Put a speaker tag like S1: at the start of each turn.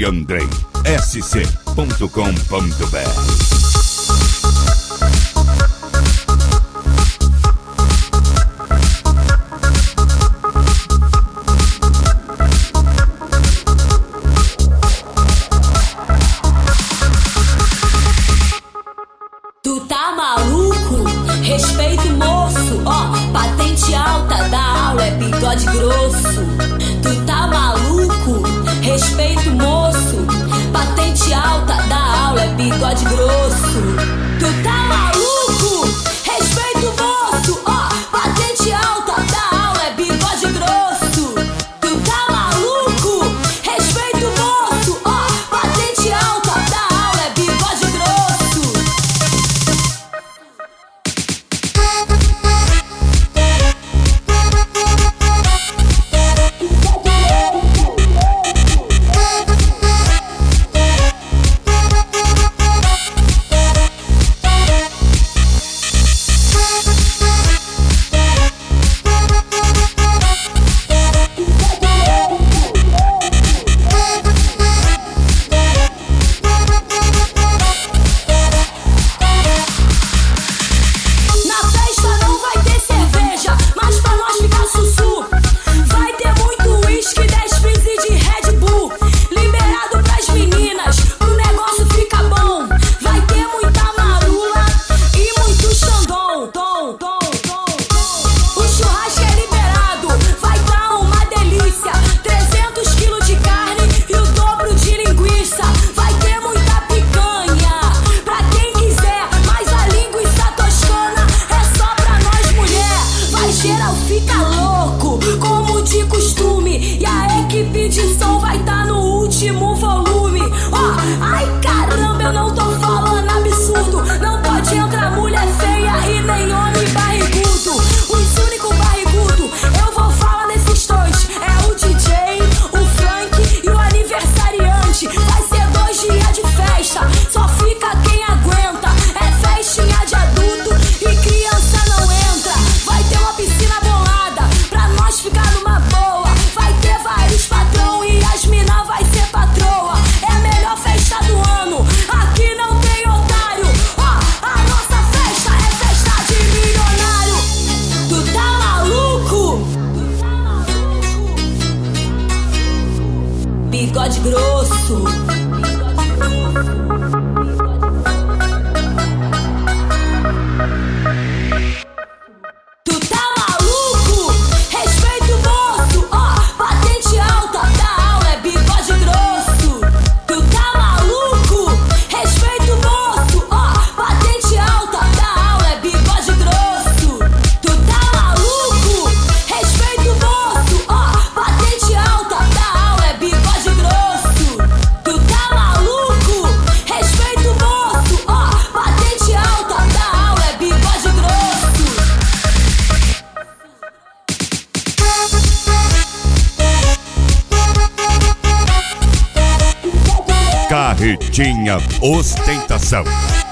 S1: Andrei, sc.com.br.
S2: Tu tá maluco? Respeito moço, ó, patente alta da aula é bigode grosso. Tu tá maluco? Respeito moço, patente alta da aula é bigode grosso. Tu tá maluco? Respeito moço, ó, patente alta da aula é bigode grosso. Tu tá maluco? Respeito moço, ó, patente alta da aula é bigode grosso. Fica louco, como de costume. E a equipe de som vai tá no último volume. Ó, ai caramba, eu não tô falando absurdo. Não pode entrar mulher feia e nem homem barrigudo. Os únicos barrigudo, eu vou falar desses dois. É o DJ, o Frank e o aniversariante. Vai ser 2 dias de festa, só fica quem aguenta. É festinha de adulto e criança não entra. Vai ter uma piscina ficar numa boa, vai ter vários patrão e as mina vai ser patroa. É a melhor festa do ano, aqui não tem otário. Ó, a nossa festa é festa de milionário. Tu tá maluco? Bigode grosso.
S1: Carretinha Ostentação.